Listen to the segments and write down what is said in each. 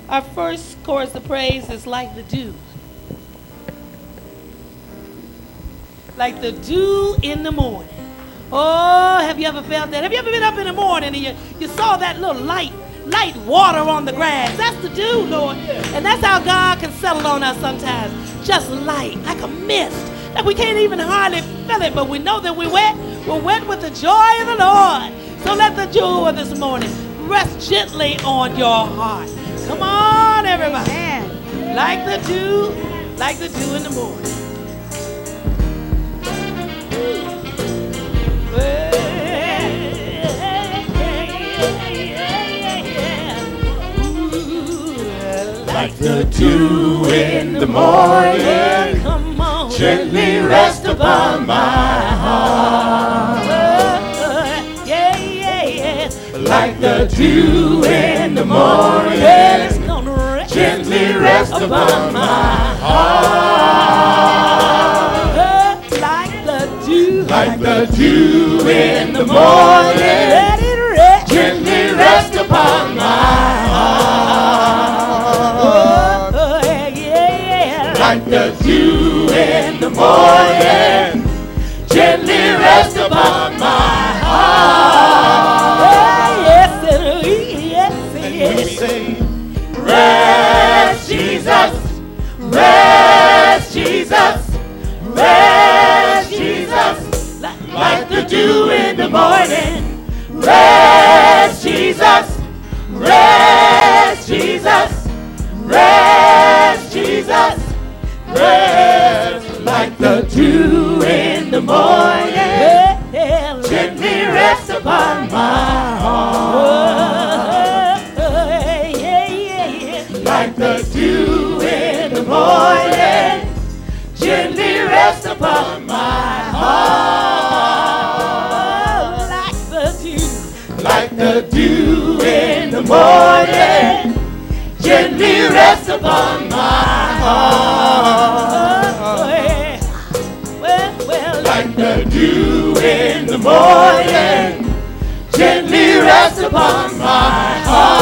Our first chorus of praise is like the dew. Like the dew in the morning. Oh, have you ever felt that? Have you ever been up in the morning and you saw that little light water on the grass? That's the dew, Lord. And that's how God can settle on us sometimes. Just light, like a mist. That we can't even hardly feel it, but we know that we're wet. We're wet with the joy of the Lord. So let the dew of this morning rest gently on your heart. Come on, everybody. Amen. Like the dew in the morning. Like the dew in the morning, come on, gently rest upon my heart. Like the dew in the morning, gently rest upon my heart. Like the dew in the morning, gently rest upon my heart. Like the dew in the morning, gently rest upon my heart. And we say, rest, Jesus, rest, Jesus, rest, Jesus. Like the dew in the morning, rest, Jesus, rest, Jesus, rest, Jesus, rest. Like the dew in the morning, gently rest upon my heart. Like the dew in the morning, gently rest upon my heart. Like the dew in the morning, gently rest upon my heart. Like the dew in the morning, gently rest upon my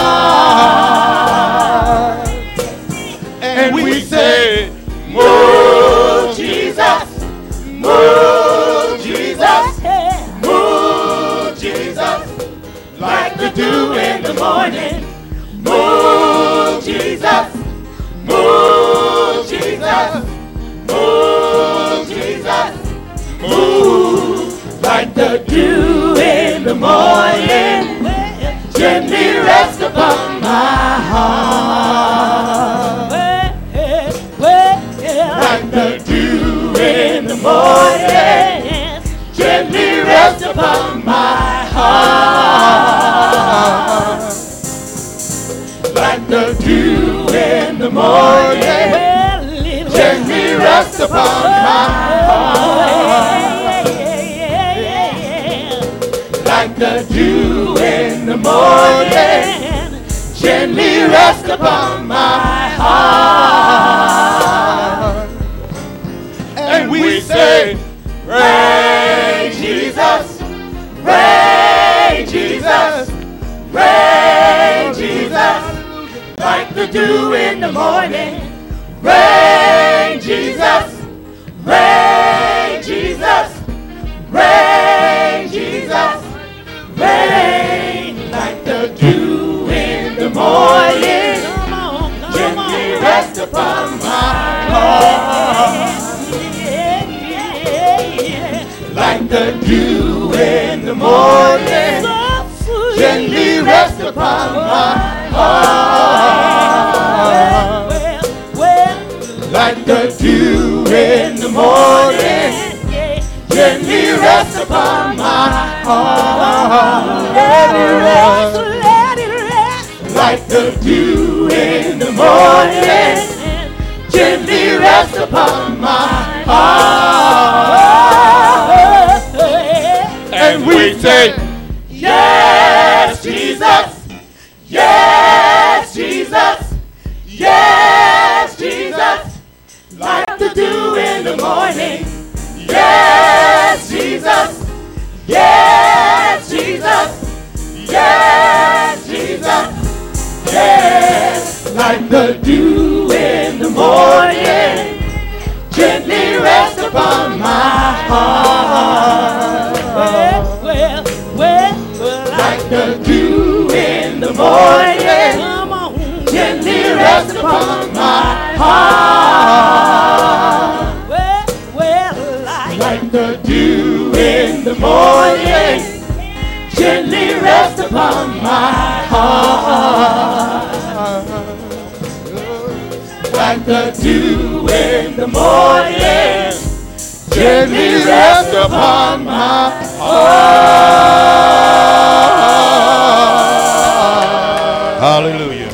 heart. And we say, move, Jesus, move, Jesus, move, Jesus. Like the dew in the morning, move, Jesus, move, Jesus, move, Jesus, move. Like the dew in the morning, gently rest upon my heart. Like the dew in the morning, gently rest upon my heart. Like the dew in the morning, gently rest upon my heart. Like the dew in the morning, gently rest upon my heart. And we say, rain, Jesus, rain, Jesus, rain, Jesus. Like the dew in the morning, rain, Jesus, rain, Jesus, rain, Jesus, rain. Like the dew in the morning, gently rest upon my heart. Like the dew in the morning, gently rest upon my heart. Like the dew in the morning, gently rest upon my heart. Let it rest. Like the dew in the morning, gently rest upon my heart. And we say, yes, Jesus, yes, Jesus, yes, Jesus. Like the dew in the morning, yes, Jesus, yes, Jesus, yes, Jesus, yes. like the dew in the morning, gently rest upon my heart. Well, like the dew in the morning, come on, gently rest upon my heart. well, Like the dew in the morning, gently rest upon my heart. Like the dew in the morning, gently rest upon my heart. Hallelujah.